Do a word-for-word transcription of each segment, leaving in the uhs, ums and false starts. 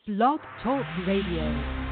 Blog Talk Radio.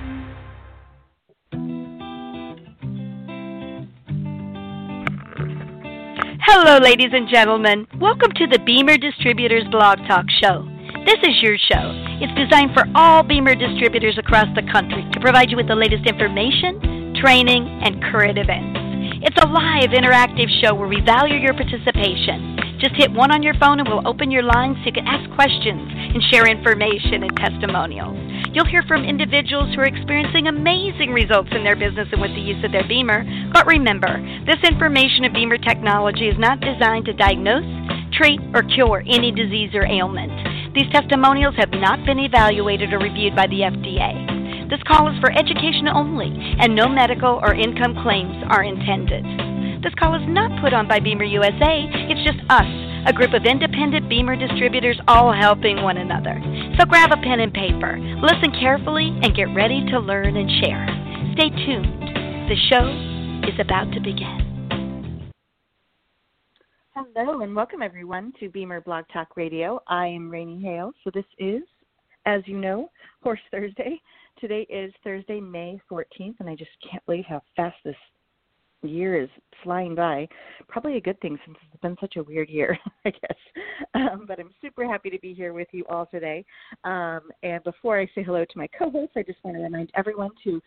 Hello, ladies and gentlemen. Welcome to the Beamer Distributors Blog Talk Show. This is your show. It's designed for all Beamer distributors across the country to provide you with the latest information, training, and current events. It's a live, interactive show where we value your participation. Just hit one on your phone and we'll open your lines so you can ask questions and share information and testimonials. You'll hear from individuals who are experiencing amazing results in their business and with the use of their Beamer. But remember, this information of Beamer technology is not designed to diagnose, treat, or cure any disease or ailment. These testimonials have not been evaluated or reviewed by the F D A. This call is for education only, and no medical or income claims are intended. This call is not put on by Beamer U S A. It's just us, a group of independent Beamer distributors all helping one another. So grab a pen and paper, listen carefully, and get ready to learn and share. Stay tuned. The show is about to begin. Hello, and welcome everyone to Beamer Blog Talk Radio. I am Rainey Hale. So this is, as you know, Horse Thursday. Today is Thursday, May fourteenth, and I just can't believe how fast this year is flying by. Probably a good thing since it's been such a weird year, I guess. Um, but I'm super happy to be here with you all today. Um, and before I say hello to my co-hosts, I just want to remind everyone to,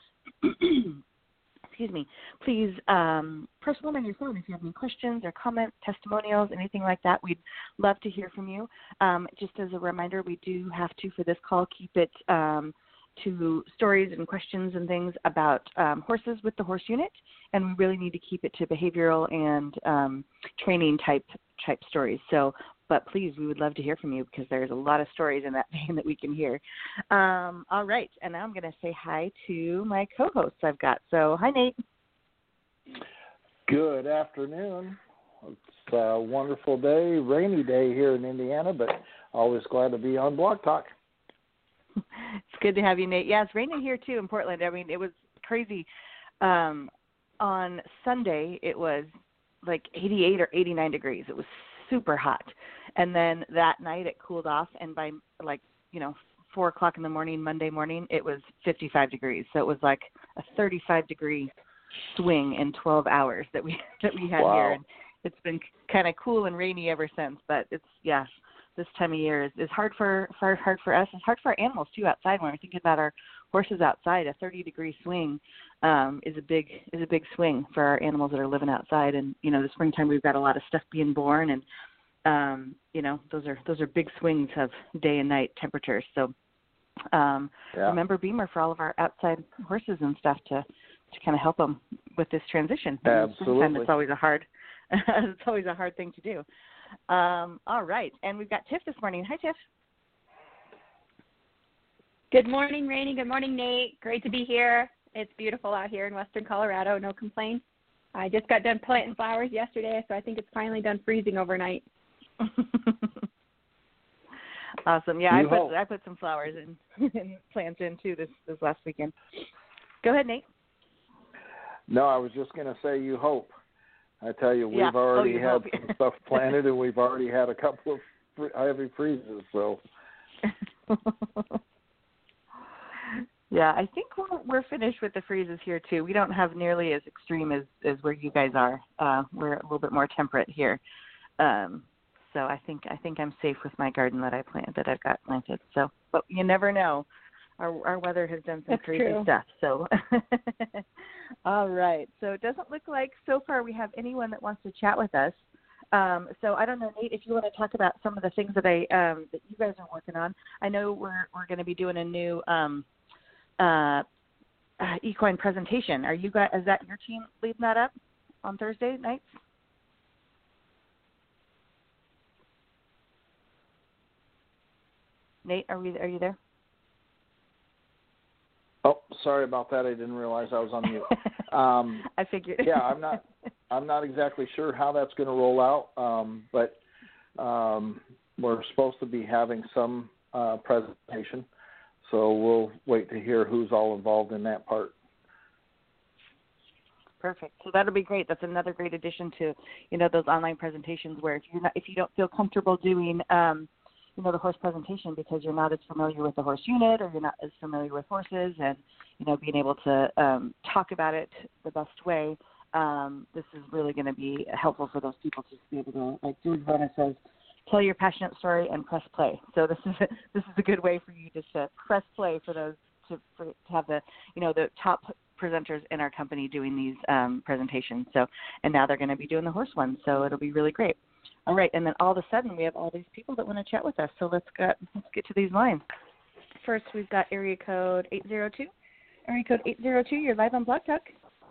excuse me, please um, press one on your phone if you have any questions or comments, testimonials, anything like that. We'd love to hear from you. Um, just as a reminder, we do have to, for this call, keep it um, to stories and questions and things about um, horses with the horse unit, and we really need to keep it to behavioral and um, training type type stories. So, but please, we would love to hear from you because there's a lot of stories in that vein that we can hear. Um, all right, and now I'm going to say hi to my co-hosts I've got. So, hi, Nate. Good afternoon. It's a wonderful day, rainy day here in Indiana, but always glad to be on Blog Talk. It's good to have you, Nate. Yeah, it's raining here, too, in Portland. I mean, it was crazy. Um, on Sunday, it was like eighty-eight or eighty-nine degrees. It was super hot. And then that night, it cooled off, and by, like, you know, four o'clock in the morning, Monday morning, it was fifty-five degrees. So it was like a thirty-five degree swing in twelve hours that we that we had Wow. here. And it's been kind of cool and rainy ever since, but it's, yeah. This time of year is, is hard for, for hard for us. It's hard for our animals too outside. When we're thinking about our horses outside, a thirty degree swing um, is a big is a big swing for our animals that are living outside. And you know, the springtime we've got a lot of stuff being born, and um, you know, those are those are big swings of day and night temperatures. So um, yeah. remember Beamer for all of our outside horses and stuff to to kind of help them with this transition. Absolutely, it's always a hard it's always a hard thing to do. Um, all right, and we've got Tiff this morning. Hi, Tiff. Good morning, Rainey. Good morning, Nate. Great to be here. It's beautiful out here in western Colorado. No complaints. I just got done planting flowers yesterday, so I think it's finally done freezing overnight. Awesome. Yeah, You I put hope. I put some flowers in, and plants in too this this last weekend. Go ahead, Nate. No, I was just going to say you hope. I tell you, we've Yeah. already oh, had hope. some stuff planted, and we've already had a couple of fr- heavy freezes. So, yeah, I think we're, we're finished with the freezes here too. We don't have nearly as extreme as, as where you guys are. Uh, we're a little bit more temperate here, um, so I think I think I'm safe with my garden that I plant that I've got planted. So, but you never know. Our, our weather has done some That's crazy true. stuff. So, all right. So it doesn't look like so far we have anyone that wants to chat with us. Um, so I don't know, Nate, if you want to talk about some of the things that I um, that you guys are working on. I know we're we're going to be doing a new um, uh, uh, equine presentation. Are you guys? Is that your team leading that up on Thursday nights? Nate, are we? Are you there? oh, sorry about that. I didn't realize I was on mute. Um, I figured. yeah, I'm not. I'm not exactly sure how that's going to roll out, um, but um, we're supposed to be having some uh, presentation, so we'll wait to hear who's all involved in that part. Perfect. So that'll be great. That's another great addition to, you know, those online presentations where if you not if you don't feel comfortable doing um, you know, the horse presentation because you're not as familiar with the horse unit or you're not as familiar with horses, and, you know, being able to um, talk about it the best way. Um, this is really going to be helpful for those people to be able to, like Julie Verna says, tell your passionate story and press play. So this is a, this is a good way for you just to press play for those to, for, to have the, you know, the top presenters in our company doing these um, presentations. So, and now they're going to be doing the horse ones. So it'll be really great. All right, and then all of a sudden we have all these people that want to chat with us. So let's get let's get to these lines. First, we've got area code eight zero two. Area code eight zero two. You're live on Blog Talk.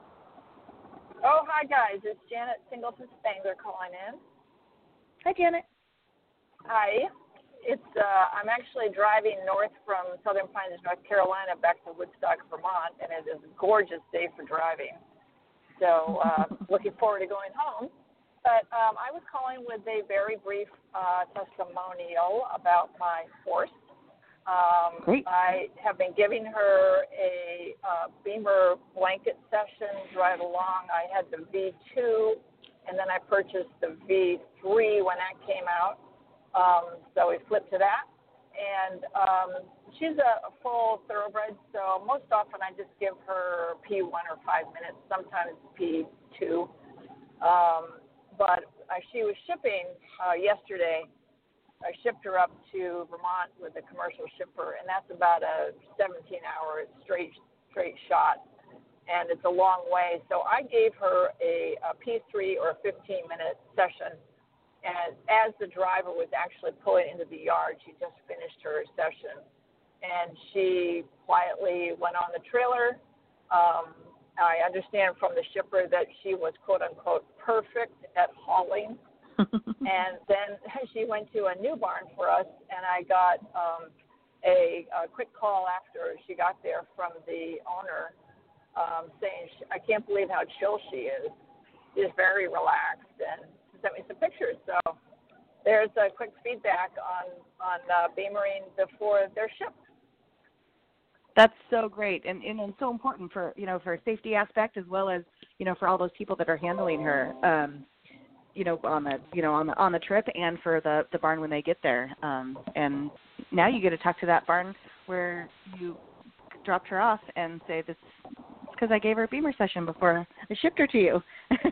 Oh, hi guys. It's Janet Singleton Spangler calling in. Hi, Janet. Hi. It's uh, I'm actually driving north from Southern Pines, North Carolina, back to Woodstock, Vermont, and it is a gorgeous day for driving. So uh, looking forward to going home. But um, I was calling with a very brief uh, testimonial about my horse. Um, Great. I have been giving her a uh, Beamer blanket session right along. I had the V two, and then I purchased the V three when that came out. Um, so we flipped to that. And um, she's a, a full thoroughbred, so most often I just give her P one or five minutes, sometimes P two. Um, But uh, she was shipping uh, yesterday. I shipped her up to Vermont with a commercial shipper, and that's about a seventeen-hour straight straight shot, and it's a long way. So I gave her a, a P three or a fifteen-minute session, and as the driver was actually pulling into the yard, she just finished her session, and she quietly went on the trailer. Um, I understand from the shipper that she was, quote-unquote, perfect at hauling. And then she went to a new barn for us, and I got um, a, a quick call after she got there from the owner um, saying, I can't believe how chill she is. She's very relaxed, and she sent me some pictures. So there's a quick feedback on, on uh, Beamering before they're shipped. That's so great, and, and and so important for, you know, for a safety aspect as well as, you know, for all those people that are handling her, um, you know, on the you know on the on the trip, and for the, the barn when they get there. Um, and now you get to talk to that barn where you dropped her off and say, "This is because I gave her a Beamer session before I shipped her to you."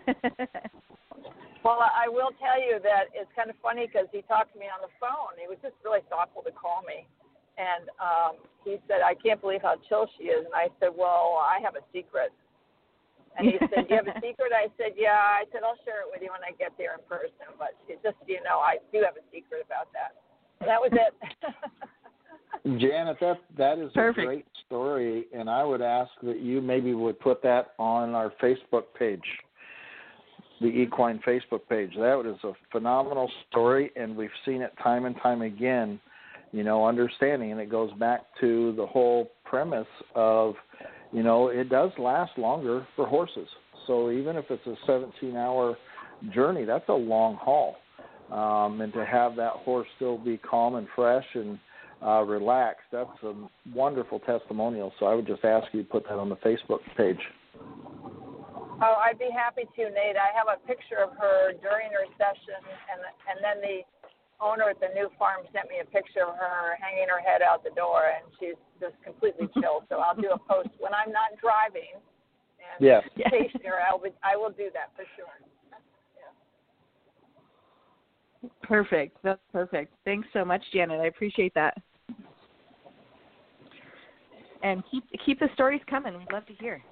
Well, I will tell you that it's kind of funny because he talked to me on the phone. He was just really thoughtful to call me. And um, he said, I can't believe how chill she is. And I said, well, I have a secret. And he said, you have a secret? I said, yeah. I said, I'll share it with you when I get there in person. But just so you know, I do have a secret about that. And that was it. Janet, that, that is Perfect. A great story. And I would ask that you maybe would put that on our Facebook page, the Equine Facebook page. That is a phenomenal story, and we've seen it time and time again. You know, understanding, and it goes back to the whole premise of, you know, it does last longer for horses. So even if it's a seventeen-hour journey, that's a long haul. Um, and to have that horse still be calm and fresh and uh, relaxed, that's a wonderful testimonial. So I would just ask you to put that on the Facebook page. Oh, I'd be happy to, Nate. I have a picture of her during her session, and and then the owner at the new farm sent me a picture of her hanging her head out the door, and she's just completely chill. So I'll do a post when I'm not driving and yes. stationary. I will, I will do that for sure. Yeah. Perfect. That's perfect. Thanks so much, Janet. I appreciate that. And keep keep the stories coming. We'd love to hear.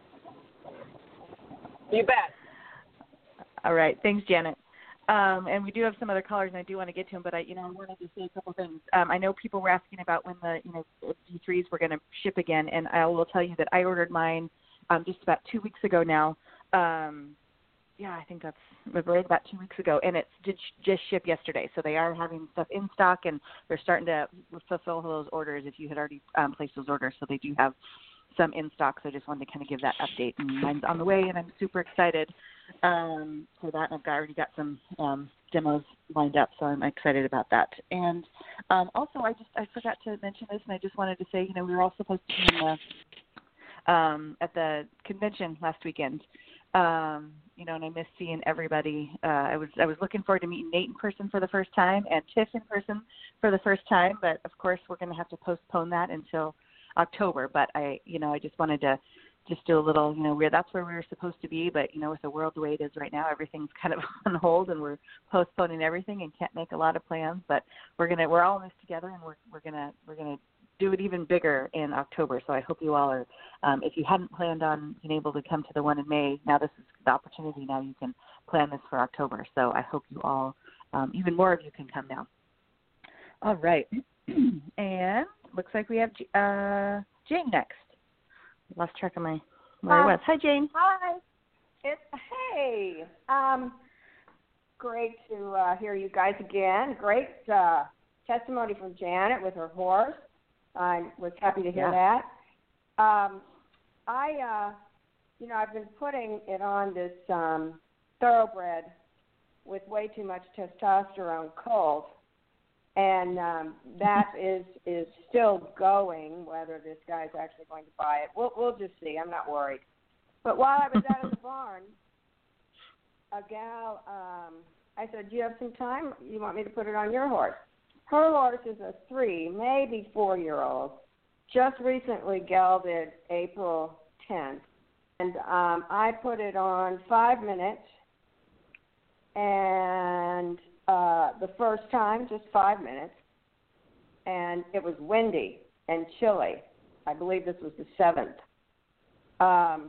You bet. All right. Thanks, Janet. Um, and we do have some other callers, and I do want to get to them, but I, you know, I wanted to say a couple things. Um, I know people were asking about when the, you know, D threes were going to ship again, and I will tell you that I ordered mine um, just about two weeks ago now. Um, yeah, I think that's right about two weeks ago, and it did just ship yesterday. So they are having stuff in stock, and they're starting to fulfill those orders if you had already um, placed those orders. So they do have some in stock, so I just wanted to kind of give that update. And mine's on the way, and I'm super excited um, for that. And I've got, already got some um, demos lined up, so I'm excited about that. And um, also, I just I forgot to mention this, and I just wanted to say, you know, we were all supposed to be in the, um, at the convention last weekend. Um, you know, and I miss seeing everybody. Uh, I was I was looking forward to meeting Nate in person for the first time and Tiff in person for the first time, but of course we're going to have to postpone that until October. But I, you know, I just wanted to just do a little, you know, we're that's where we were supposed to be, but you know, with the world the way it is right now, everything's kind of on hold, and we're postponing everything and can't make a lot of plans. But we're gonna we're all in this together, and we're we're gonna we're gonna do it even bigger in October. So I hope you all are, um, if you hadn't planned on being able to come to the one in May, now this is the opportunity. Now you can plan this for October. So I hope you all, um, even more of you can come down. All right. And looks like we have uh, Jane next. Lost track of my where um, I was. Hi, Jane. Hi. It's, hey. Um, great to uh, hear you guys again. Great uh, testimony from Janet with her horse. I was happy to hear yeah. that. Um, I, uh, you know, I've been putting it on this um, thoroughbred with way too much testosterone colt, and um, that is is still going. Whether this guy's actually going to buy it, we'll we'll just see. I'm not worried. But while I was out of the barn, a gal, um, I said, "Do you have some time? You want me to put it on your horse?" Her horse is a three, maybe four-year-old. Just recently gelded April tenth. And um, I put it on five minutes. And uh, the first time, just five minutes. And it was windy and chilly. I believe this was the seventh. Um,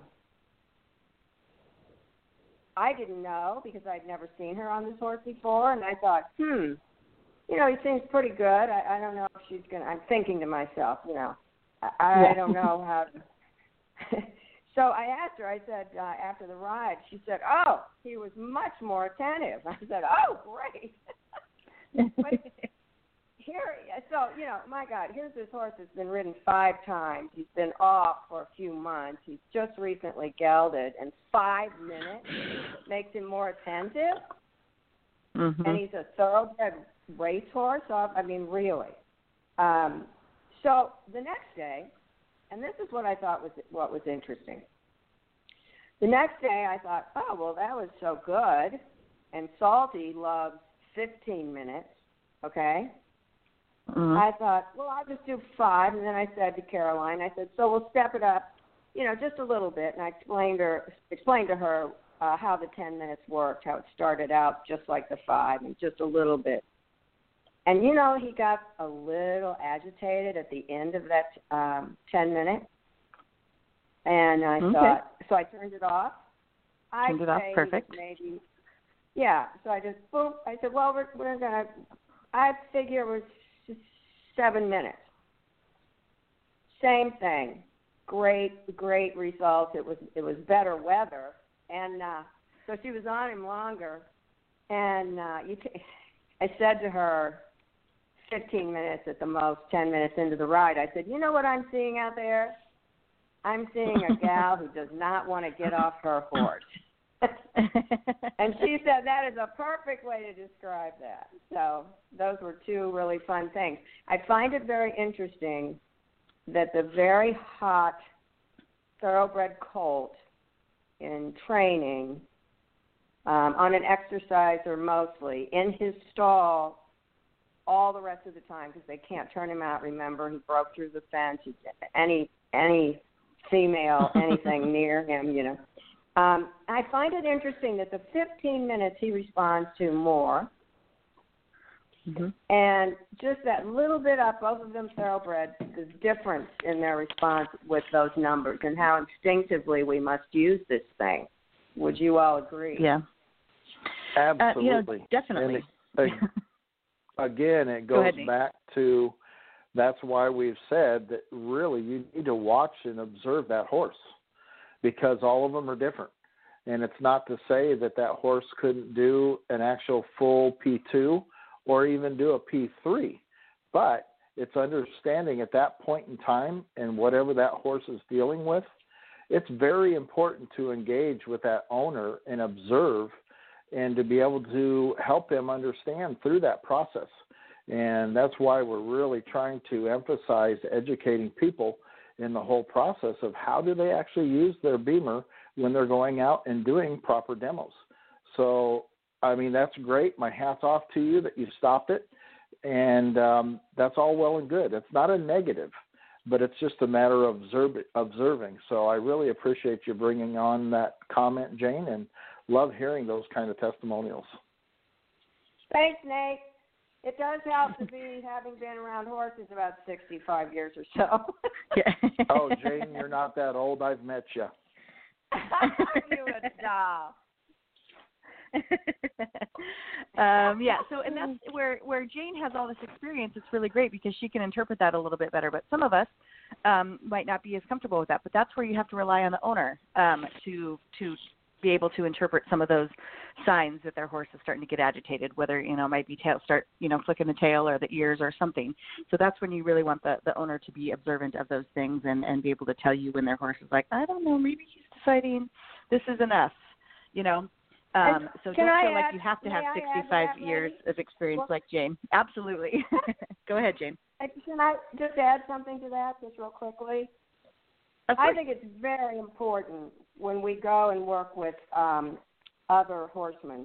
I didn't know because I'd never seen her on this horse before. And I thought, hmm. You know, he seems pretty good. I, I don't know if she's going to, I'm thinking to myself, you know, I, I yeah. don't know how to. So I asked her, I said, uh, after the ride, she said, oh, he was much more attentive. I said, oh, great. But here, so, you know, my God, here's this horse that's been ridden five times. He's been off for a few months. He's just recently gelded, and five minutes makes him more attentive. Mm-hmm. And he's a thoroughbred racehorse. I mean, really. Um, so the next day, and this is what I thought was what was interesting. The next day, I thought, oh well, that was so good. And Salty loves fifteen minutes. Okay. Mm-hmm. I thought, well, I'll just do five. And then I said to Caroline, I said, so we'll step it up, you know, just a little bit. And I explained her explained to her uh, how the ten minutes worked, how it started out just like the five, and just a little bit. And, you know, he got a little agitated at the end of that um, ten minutes. And I okay. thought, so I turned it off. Turned it off, perfect. Maybe, yeah, so I just, boop. I said, well, we're, we're going to, I figure it was just seven minutes. Same thing. Great, great results. It was, it was better weather. And uh, so she was on him longer. And uh, you, t- I said to her, fifteen minutes at the most, ten minutes into the ride, I said, you know what I'm seeing out there? I'm seeing a gal who does not want to get off her horse. And she said that is a perfect way to describe that. So those were two really fun things. I find it very interesting that the very hot thoroughbred colt in training, um, on an exerciser mostly, in his stall all the rest of the time because they can't turn him out. Remember, he broke through the fence. He, any any female, anything near him, you know. Um, I find it interesting that the fifteen minutes he responds to more, mm-hmm. and just that little bit up, both of them thoroughbreds, the difference in their response with those numbers and how instinctively we must use this thing. Would you all agree? Yeah. Absolutely. Uh, you know, definitely. And it, again, it goes Go ahead, back to that's why we've said that really you need to watch and observe that horse because all of them are different. And it's not to say that that horse couldn't do an actual full P two or even do a P three, but it's understanding at that point in time and whatever that horse is dealing with, it's very important to engage with that owner and observe and to be able to help him understand through that process. And that's why we're really trying to emphasize educating people in the whole process of how do they actually use their Beamer when they're going out and doing proper demos. So, I mean, that's great. My hat's off to you that you stopped it. And um, that's all well and good. It's not a negative, but it's just a matter of observe, observing. So I really appreciate you bringing on that comment, Jane, and love hearing those kind of testimonials. Thanks, Nate. It does help to be having been around horses about sixty-five years or so. Oh, Jane, you're not that old. I've met you. You a doll. um, yeah, so and that's where where Jane has all this experience. It's really great because she can interpret that a little bit better. But some of us um, might not be as comfortable with that. But that's where you have to rely on the owner um, to to be able to interpret some of those signs that their horse is starting to get agitated. Whether you know might be tail start you know flicking the tail or the ears or something. So that's when you really want the, the owner to be observant of those things and, and be able to tell you when their horse is like, I don't know, maybe he's deciding this is enough. You know. Um, so Can don't I feel add, like you have to have sixty-five that, years lady? of experience Well, like Jane. Absolutely. Go ahead, Jane. Can I just add something to that just real quickly? Of I course. think it's very important when we go and work with um, other horsemen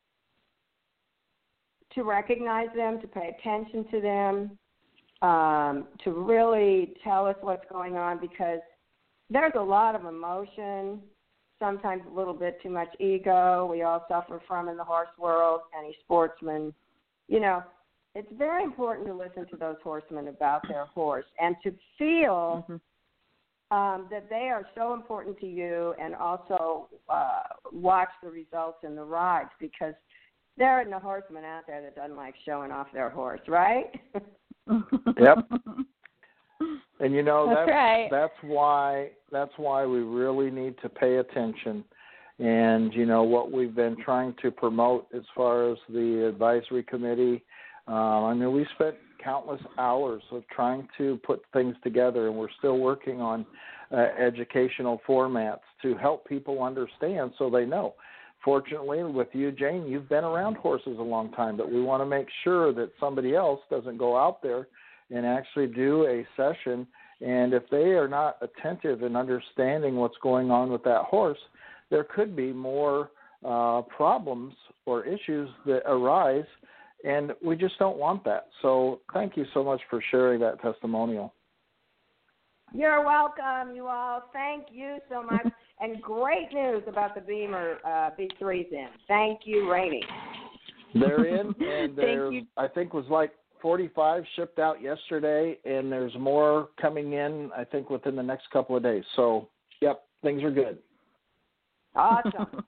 to recognize them, to pay attention to them, um, to really tell us what's going on, because there's a lot of emotion, sometimes a little bit too much ego we all suffer from in the horse world, any sportsman. You know, it's very important to listen to those horsemen about their horse and to feel mm-hmm. um, that they are so important to you, and also uh, watch the results in the rides, because there isn't a horseman out there that doesn't like showing off their horse, right? Yep. And you know that's, that's right. that's why that's why we really need to pay attention. And you know what we've been trying to promote as far as the advisory committee. Uh, I mean, we spent countless hours of trying to put things together, and we're still working on uh, educational formats to help people understand so they know. Fortunately, with you, Jane, you've been around horses a long time, but we want to make sure that somebody else doesn't go out there and actually do a session, and if they are not attentive and understanding what's going on with that horse, there could be more uh, problems or issues that arise, and we just don't want that. So thank you so much for sharing that testimonial. You're welcome, you all. Thank you so much. And great news about the Beamer uh, B threes in. Thank you, Rainey. They're in, and there, you. I think, was like forty-five shipped out yesterday, and there's more coming in, I think, within the next couple of days. So, yep, things are good. Awesome.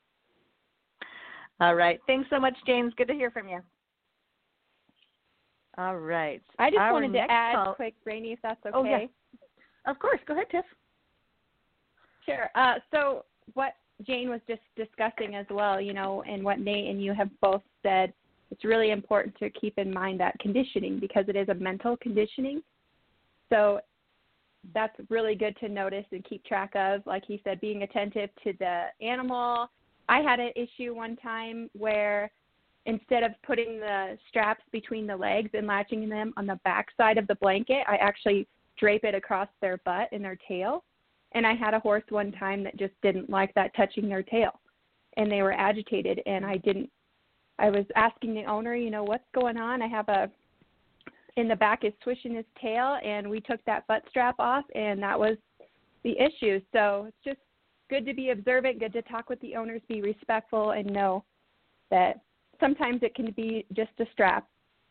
All right. Thanks so much, James. Good to hear from you. All right. I just Our wanted to add call... quick, Rainey, if that's okay. Oh, yeah. Of course. Go ahead, Tiff. Sure. Uh, so what Jane was just discussing as well, you know, and what Nate and you have both said, it's really important to keep in mind that conditioning, because it is a mental conditioning. So that's really good to notice and keep track of. Like he said, being attentive to the animal. I had an issue one time where instead of putting the straps between the legs and latching them on the back side of the blanket, I actually drape it across their butt and their tail. And I had a horse one time that just didn't like that touching their tail, and they were agitated, and I didn't I was asking the owner, you know, what's going on? I have a, in the back is swishing his tail, and we took that butt strap off, and that was the issue. So it's just good to be observant, good to talk with the owners, be respectful, and know that sometimes it can be just a strap.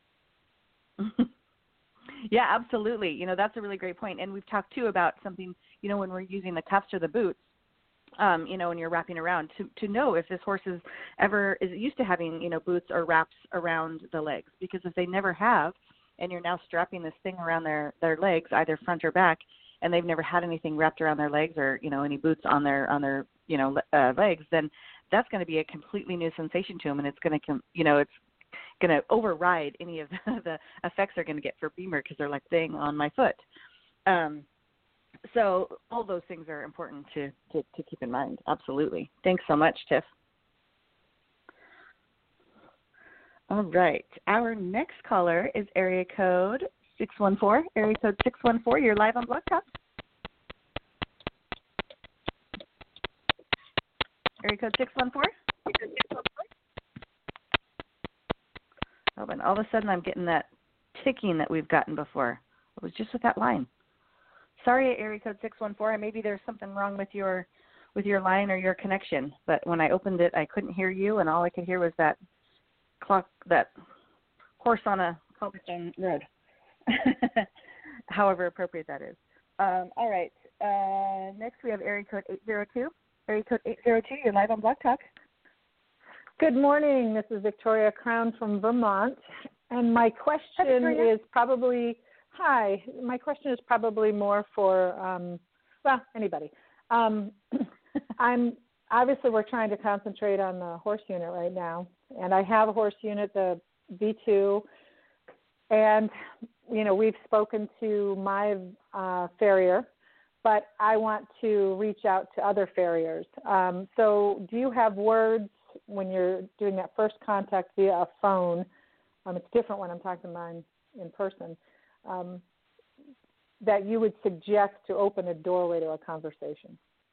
Yeah, absolutely. You know, that's a really great point. And we've talked, too, about something, you know, when we're using the cuffs or the boots, Um, you know, when you're wrapping around, to, to know if this horse is ever is used to having, you know, boots or wraps around the legs. Because if they never have, and you're now strapping this thing around their, their legs, either front or back, and they've never had anything wrapped around their legs or, you know, any boots on their, on their you know, uh, legs, then that's going to be a completely new sensation to them, and it's going to, you know, it's going to override any of the, the effects they're going to get for Beamer, because they're like, dang, on my foot. Um So all those things are important to, to, to keep in mind. Absolutely. Thanks so much, Tiff. All right. Our next caller is area code six one four. Area code six one four. You're live on Blog Talk. Area code six one four. Oh, and all of a sudden I'm getting that ticking that we've gotten before. It was just with that line. Sorry, area code six one four. Maybe there's something wrong with your with your line or your connection. But when I opened it, I couldn't hear you, and all I could hear was that clock, that horse on a cobblestone road. However appropriate that is. Um, all right. Uh, next we have area code eight zero two. Area code eight zero two. You're live on Blog Talk. Good morning. This is Victoria Crown from Vermont, and my question Hi, is probably hi. My question is probably more for um, well anybody. Um, I'm obviously we're trying to concentrate on the horse unit right now, and I have a horse unit, the V two, and you know we've spoken to my uh, farrier, but I want to reach out to other farriers. Um, so, do you have words when you're doing that first contact via a phone? Um, it's different when I'm talking to mine in person. Um, that you would suggest to open a doorway to a conversation.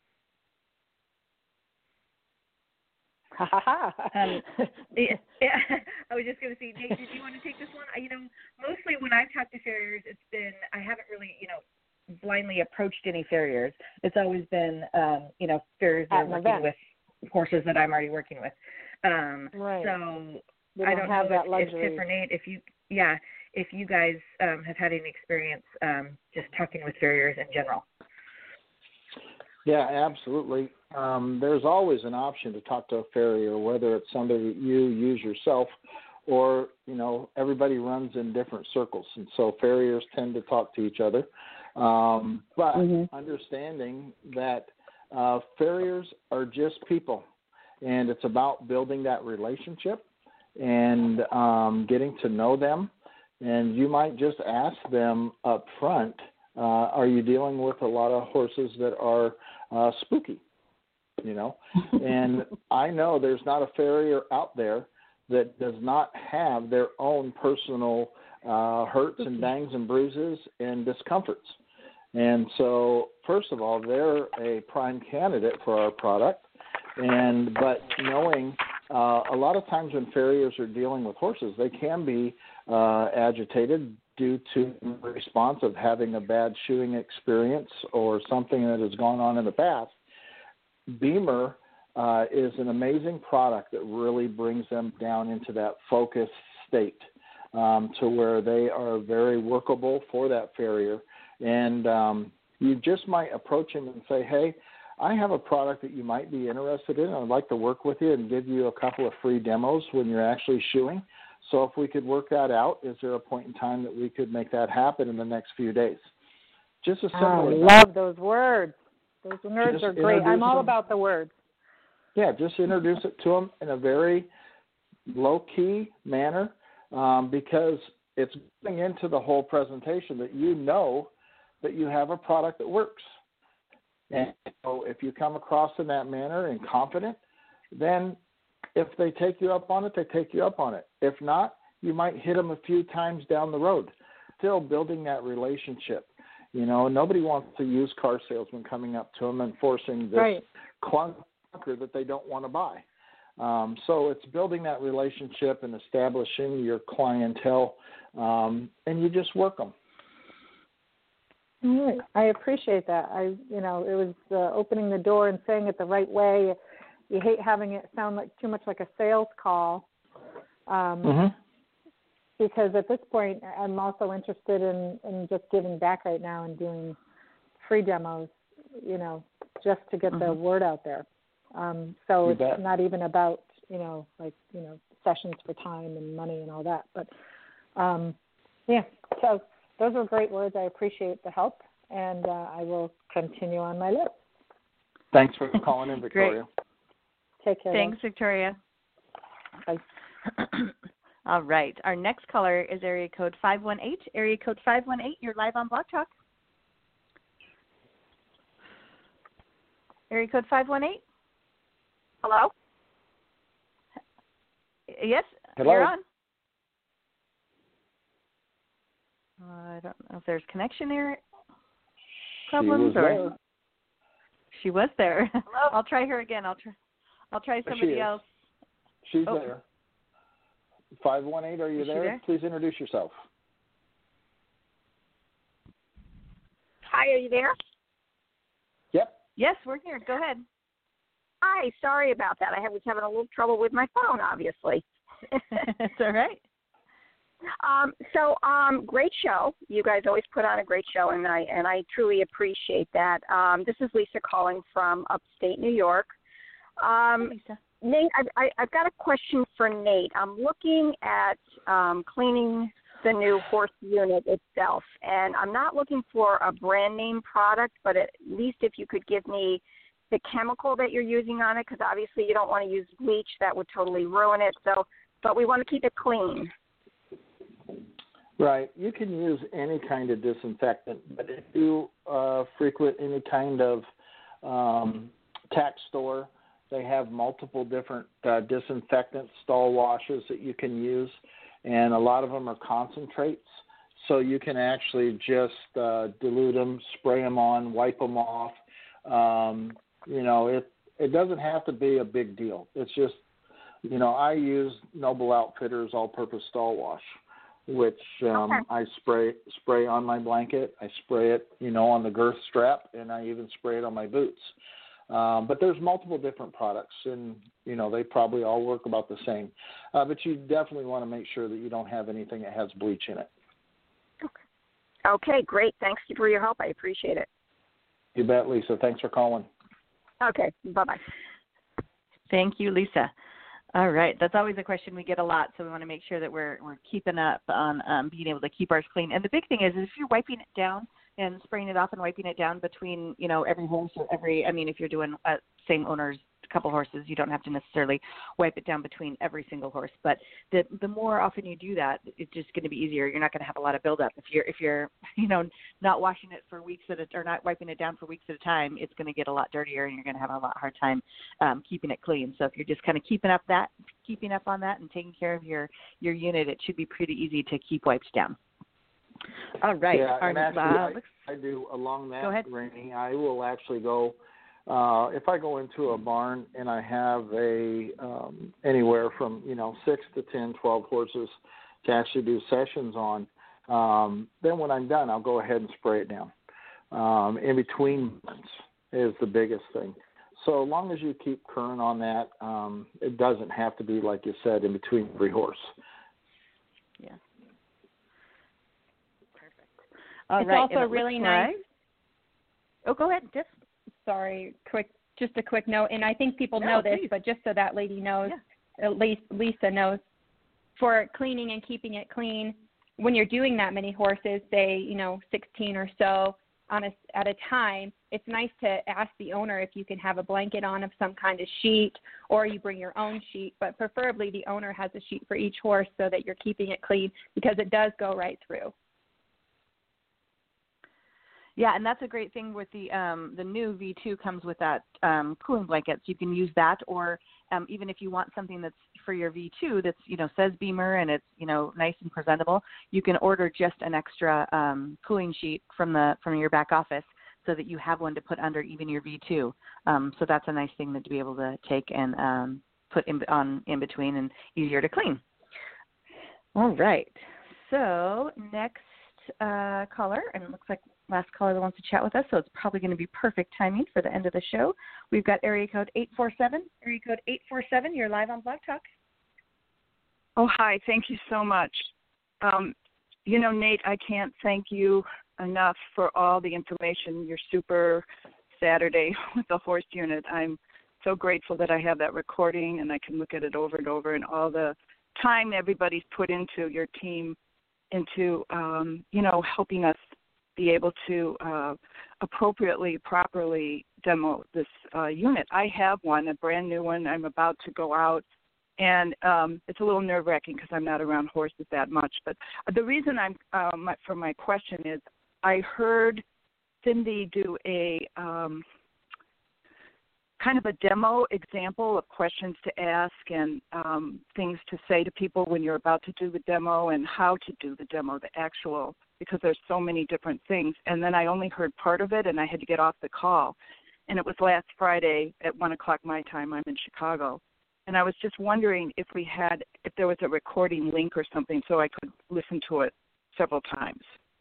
um, yeah, yeah, I was just going to say, Nate, did you want to take this one? You know, mostly when I've talked to farriers, it's been, I haven't really, you know, blindly approached any farriers. It's always been, um, you know, farriers that are working event. with horses that I'm already working with. Um, right. So they I don't don't have know that if, luxury. if Tiff or Nate, if you, yeah, if you guys um, have had any experience um, just talking with farriers in general. Yeah, absolutely. Um, there's always an option to talk to a farrier, whether it's somebody that you use yourself or, you know, everybody runs in different circles. And so farriers tend to talk to each other. Um, but mm-hmm. understanding that uh, farriers are just people, and it's about building that relationship and um, getting to know them. And you might just ask them up front, uh, are you dealing with a lot of horses that are uh, spooky? You know, and I know there's not a farrier out there that does not have their own personal uh, hurts and bangs and bruises and discomforts. And so, first of all, they're a prime candidate for our product. And but knowing uh, a lot of times when farriers are dealing with horses, they can be uh, agitated due to the response of having a bad shoeing experience or something that has gone on in the past. Beamer uh, is an amazing product that really brings them down into that focused state um, to where they are very workable for that farrier. And um, you just might approach him and say, hey, I have a product that you might be interested in. I'd like to work with you and give you a couple of free demos when you're actually shoeing. So if we could work that out, is there a point in time that we could make that happen in the next few days? Just as simple I as love that. those words. Those words Just are great. I'm all them. about the words. Yeah, just introduce it to them in a very low-key manner um, because it's going into the whole presentation that you know that you have a product that works. And so if you come across in that manner and confident, then if they take you up on it, they take you up on it. If not, you might hit them a few times down the road. Still building that relationship. You know, nobody wants a used car salesman coming up to them and forcing this right. clunker that they don't want to buy. Um, so it's building that relationship and establishing your clientele, um, and you just work them. All right. I appreciate that. I, you know, it was uh, opening the door and saying it the right way. You hate having it sound like too much like a sales call. Um, mm-hmm. Because at this point, I'm also interested in, in just giving back right now and doing free demos, you know, just to get mm-hmm. the word out there. Um, so you it's bet. not even about, you know, like, you know, sessions for time and money and all that. But, um, yeah, so those were great words. I appreciate the help, and uh, I will continue on my list. Thanks for calling in, Victoria. Take care. Thanks, then. Victoria. Bye. All right. Our next caller is area code five one eight. Area code five one eight, you're live on Blog Talk. Area code five one eight. Hello? Yes, Hello. You're on. Uh, I don't know if there's connection there. Problems she was or there. She was there. Hello? I'll try her again. I'll try. I'll try somebody she else. She's oh. there. five one eight, are you Is there? there? Please introduce yourself. Hi, are you there? Yep. Yes, we're here. Go ahead. Hi, sorry about that. I was having a little trouble with my phone, obviously. It's all right. Um, so, um, great show. You guys always put on a great show, and I and I truly appreciate that. Um, this is Lisa calling from upstate New York. Um, Lisa. Nate, I've, I, I've got a question for Nate. I'm looking at um, cleaning the new horse unit itself, and I'm not looking for a brand name product, but at least if you could give me the chemical that you're using on it, because obviously you don't want to use bleach. That would totally ruin it. So, but we want to keep it clean. Right. You can use any kind of disinfectant, but if you uh, frequent any kind of um, tack store, they have multiple different uh, disinfectant stall washes that you can use, and a lot of them are concentrates. So you can actually just uh, dilute them, spray them on, wipe them off. Um, you know, it it doesn't have to be a big deal. It's just, you know, I use Noble Outfitters all-purpose stall wash, which um, Okay. I spray spray on my blanket. I spray it, you know, on the girth strap, and I even spray it on my boots. Um, but there's multiple different products, and, you know, they probably all work about the same. Uh, but you definitely want to make sure that you don't have anything that has bleach in it. Okay. Okay, great. Thanks for your help. I appreciate it. You bet, Lisa. Thanks for calling. Okay, bye-bye. Thank you, Lisa. All right, that's always a question we get a lot, so we want to make sure that we're we're keeping up on um, being able to keep ours clean. And the big thing is, is if you're wiping it down and spraying it off and wiping it down between, you know, every horse or every, I mean, if you're doing uh, same owners, a couple horses, you don't have to necessarily wipe it down between every single horse. But the the more often you do that, it's just going to be easier. You're not going to have a lot of buildup. If you're if you're you know not washing it for weeks at a, or not wiping it down for weeks at a time, it's going to get a lot dirtier, and you're going to have a lot hard time um, keeping it clean. So if you're just kind of keeping up that keeping up on that and taking care of your your unit, it should be pretty easy to keep wipes down. All right. Yeah, Our, and actually, uh, I, I do along that, go ahead. Rainey, I will actually go, uh, if I go into a barn and I have a um, anywhere from, you know, six to ten, twelve horses to actually do sessions on, um, then when I'm done, I'll go ahead and spray it down. Um, in between months is the biggest thing. So as long as you keep current on that, um, it doesn't have to be, like you said, in between every horse. Yeah. All it's right. also it really nice. nice. Oh, go ahead, Tiff. Sorry, quick, just a quick note, and I think people No, know this, please. but just so that lady knows, Yeah. at least Lisa knows, for cleaning and keeping it clean, when you're doing that many horses, say, you know, sixteen or so on a, at a time, it's nice to ask the owner if you can have a blanket on of some kind of sheet, or you bring your own sheet, but preferably the owner has a sheet for each horse so that you're keeping it clean, because it does go right through. Yeah, and that's a great thing with the um, the new V two comes with that um, cooling blankets. You can use that, or um, even if you want something that's for your V two that's, you know, says Beamer and it's, you know, nice and presentable, you can order just an extra um, cooling sheet from the from your back office so that you have one to put under even your V two. Um, so that's a nice thing to be able to take and um, put in, on in between and easier to clean. All right. So next uh, caller, and it looks like last caller that wants to chat with us, so it's probably going to be perfect timing for the end of the show. We've got area code eight four seven. Area code eight four seven, you're live on Blog Talk. Oh, hi. Thank you so much. Um, you know, Nate, I can't thank you enough for all the information, your super Saturday with the horse unit. I'm so grateful that I have that recording and I can look at it over and over, and all the time everybody's put into your team, into, um, you know, helping us be able to uh, appropriately, properly demo this uh, unit. I have one, a brand new one. I'm about to go out, and um, it's a little nerve-wracking because I'm not around horses that much. But the reason I'm uh, my, for my question is I heard Cindy do a um, kind of a demo example of questions to ask and um, things to say to people when you're about to do the demo, and how to do the demo, the actual, because there's so many different things. And then I only heard part of it, and I had to get off the call. and it was last Friday at one o'clock my time. I'm in Chicago. And I was just wondering if we had, if there was a recording link or something so I could listen to it several times.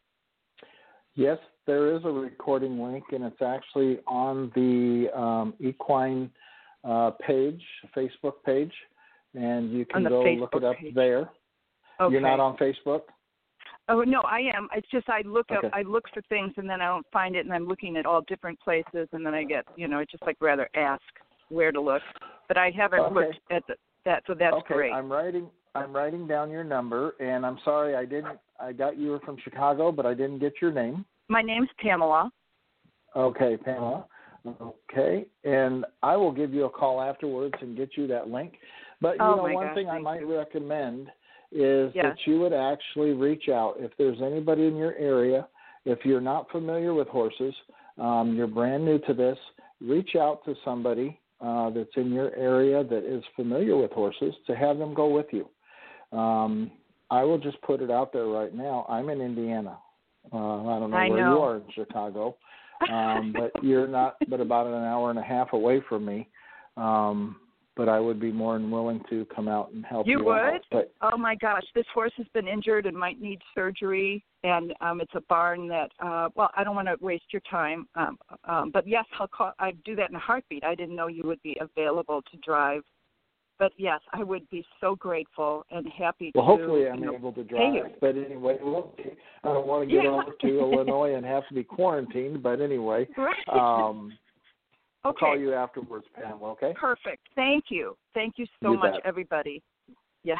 Yes, there is a recording link, and it's actually on the um, Equine uh, page, Facebook page, and you can go Facebook look it up page. there. Okay. You're not on Facebook? Oh no, I am. It's just I look Okay. up, I look for things, and then I don't find it, and I'm looking at all different places, and then I get, you know, I just like rather ask where to look, but I haven't Okay. looked at the, that, so that's okay, great. I'm writing. I'm writing down your number, and I'm sorry I didn't. I got you were from Chicago, but I didn't get your name. My name's Pamela. Okay, Pamela. Okay, and I will give you a call afterwards and get you that link. But you Oh know, my one gosh, thing I thank might you. recommend is Yes. that you would actually reach out if there's anybody in your area. If you're not familiar with horses, um, you're brand new to this, reach out to somebody uh, that's in your area that is familiar with horses to have them go with you. Um, I will just put it out there right now. I'm in Indiana. Uh, I don't know I where know. you are in Chicago, um, but you're not, but about an hour and a half away from me. Um, but I would be more than willing to come out and help you, You would? out. But Oh my gosh, this horse has been injured and might need surgery, and um, it's a barn that. Uh, well, I don't want to waste your time, um, um, but yes, I'll call. I'd do that in a heartbeat. I didn't know you would be available to drive, but yes, I would be so grateful and happy well, to. hopefully I'm you know, able to pay you. drive. But anyway, we'll see. I don't want to get Yeah. over to Illinois and have to be quarantined. But anyway, Right. um, I'll Okay. call you afterwards, Pamela. Okay. Perfect. Thank you. Thank you so You much, bet. everybody. Yes.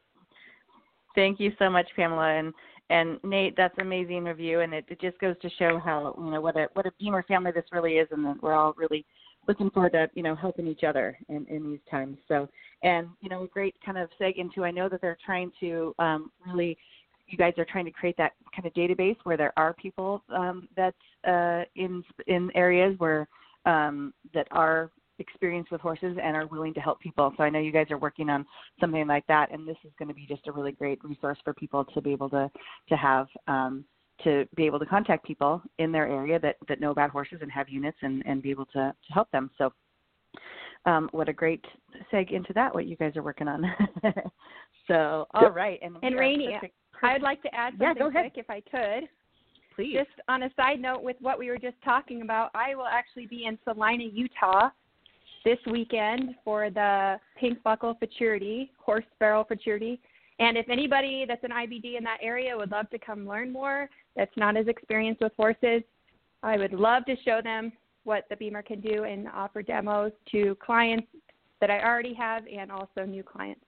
Thank you so much, Pamela, and and Nate. That's an amazing review, and it, it just goes to show how you know what a what a Beamer family this really is, and that we're all really looking forward to you know helping each other in, in these times. So, and you know, a great kind of seg into. I know that they're trying to um, really. You guys are trying to create that kind of database where there are people um, that's uh, in in areas where um, that are experienced with horses and are willing to help people. So I know you guys are working on something like that, and this is going to be just a really great resource for people to be able to to have um, to be able to contact people in their area that, that know about horses and have units and, and be able to, to help them. So um, what a great seg into that, what you guys are working on. So, all Yep. right. And, And yeah, Rainey, perfect, perfect. I'd like to add Yeah, something go ahead. quick if I could. Please. Just on a side note with what we were just talking about, I will actually be in Salina, Utah this weekend for the Pink Buckle Futurity, Horse Barrel Futurity. And if anybody that's an I B D in that area would love to come learn more, that's not as experienced with horses, I would love to show them what the Beamer can do and offer demos to clients that I already have and also new clients.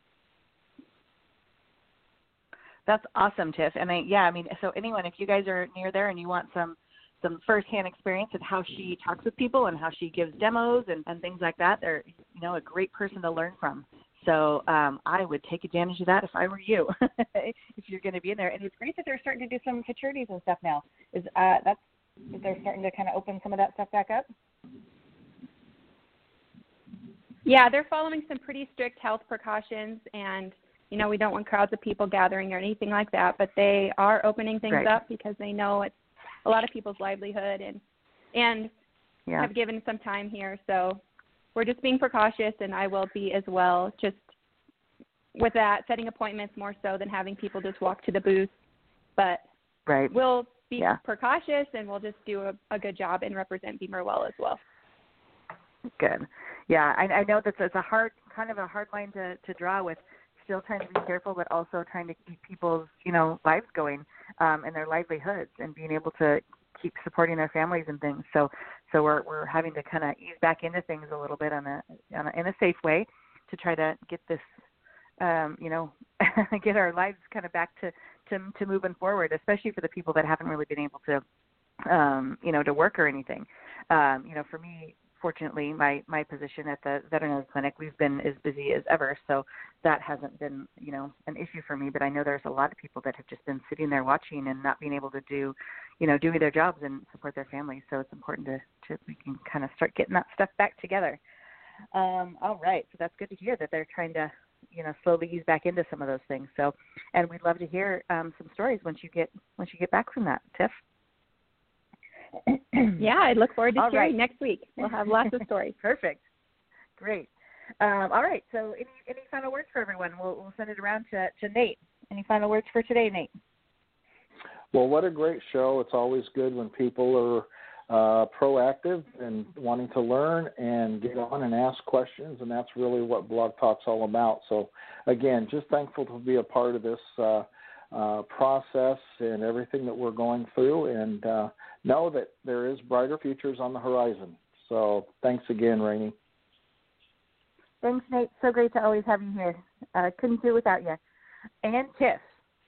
That's awesome, Tiff. And I, yeah, I mean, so anyone, if you guys are near there and you want some some firsthand experience of how she talks with people and how she gives demos and, and things like that, they're, you know, a great person to learn from. So um, I would take advantage of that if I were you, if you're going to be in there. And it's great that they're starting to do some futurities and stuff now. Is uh, that's they're starting to kind of open some of that stuff back up? Yeah, they're following some pretty strict health precautions, and, you know, we don't want crowds of people gathering or anything like that, but they are opening things Right. up because they know it's a lot of people's livelihood and and Yeah. have given some time here. So we're just being precautious, and I will be as well, just with that, setting appointments more so than having people just walk to the booth. But Right. we'll be Yeah. precautious, and we'll just do a, a good job and represent Beamer well as well. Good. Yeah, I, I know that it's a hard, kind of a hard line to, to draw with still trying to be careful, but also trying to keep people's, you know, lives going um, and their livelihoods and being able to keep supporting their families and things. So, so we're we're having to kind of ease back into things a little bit on a, on a in a safe way to try to get this, um, you know, get our lives kind of back to, to to moving forward, especially for the people that haven't really been able to, um, you know, to work or anything. Um, you know, for me, fortunately, my, my position at the veterinary clinic, we've been as busy as ever, so that hasn't been, you know, an issue for me. But I know there's a lot of people that have just been sitting there watching and not being able to do, you know, doing their jobs and support their families. So it's important to, to we can kind of start getting that stuff back together. Um, all right, so that's good to hear that they're trying to, you know, slowly ease back into some of those things. So, and we'd love to hear um, some stories once you get once you get back from that, Tiff. Yeah, I look forward to All hearing right. next week. We'll have lots of stories. Perfect. Great. Um, all right. So any any final words for everyone? We'll we'll send it around to, to Nate. Any final words for today, Nate? Well, what a great show. It's always good when people are uh, proactive and wanting to learn and get on and ask questions, and that's really what Blog Talk's all about. So, again, just thankful to be a part of this uh, uh, process and everything that we're going through, and uh, know that there is brighter futures on the horizon. So thanks again, Rainey. Thanks, Nate. So great to always have you here. Uh, couldn't do it without you. And Tiff.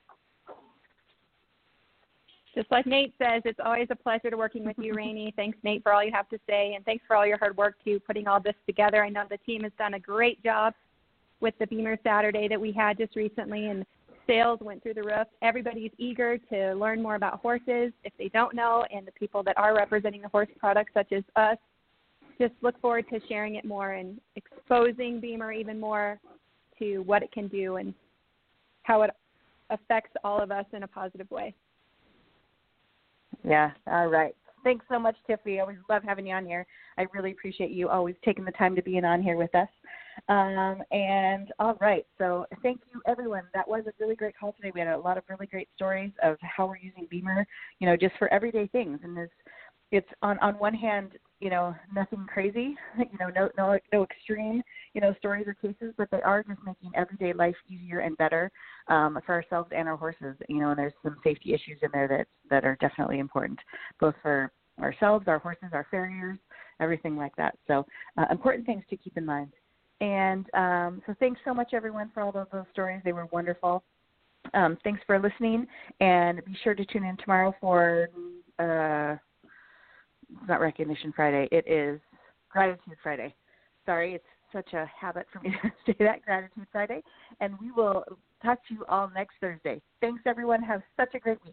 Just like Nate says, it's always a pleasure to working with you, Rainey. Thanks, Nate, for all you have to say, and thanks for all your hard work, too, putting all this together. I know the team has done a great job with the Beamer Saturday that we had just recently, and sales went through the roof. Everybody's eager to learn more about horses if they don't know, and the people that are representing the horse products, such as us, just look forward to sharing it more and exposing Beamer even more to what it can do and how it affects all of us in a positive way. Yeah, all right. Thanks so much, Tiff. We always love having you on here. I really appreciate you always taking the time to be on here with us. Um, and all right, so thank you, everyone. That was a really great call today. We had a lot of really great stories of how we're using Beamer, you know, just for everyday things. And this, it's on, on one hand, you know, nothing crazy, you know, no, no, no extreme, you know, stories or cases, but they are just making everyday life easier and better um, for ourselves and our horses, you know, and there's some safety issues in there that, that are definitely important, both for ourselves, our horses, our farriers, everything like that. So uh, important things to keep in mind. And um, so thanks so much, everyone, for all those, those stories. They were wonderful. Um, thanks for listening, and be sure to tune in tomorrow for uh, it's not Recognition Friday. It is Gratitude Friday. Sorry, it's such a habit for me to say that, Gratitude Friday. And we will talk to you all next Thursday. Thanks, everyone. Have such a great week.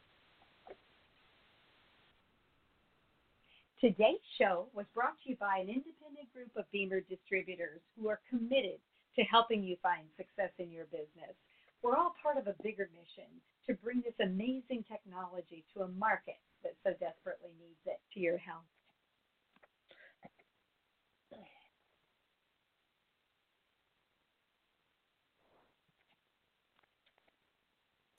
Today's show was brought to you by an independent group of Beamer distributors who are committed to helping you find success in your business. We're all part of a bigger mission to bring this amazing technology to a market that so desperately needs it. To your health.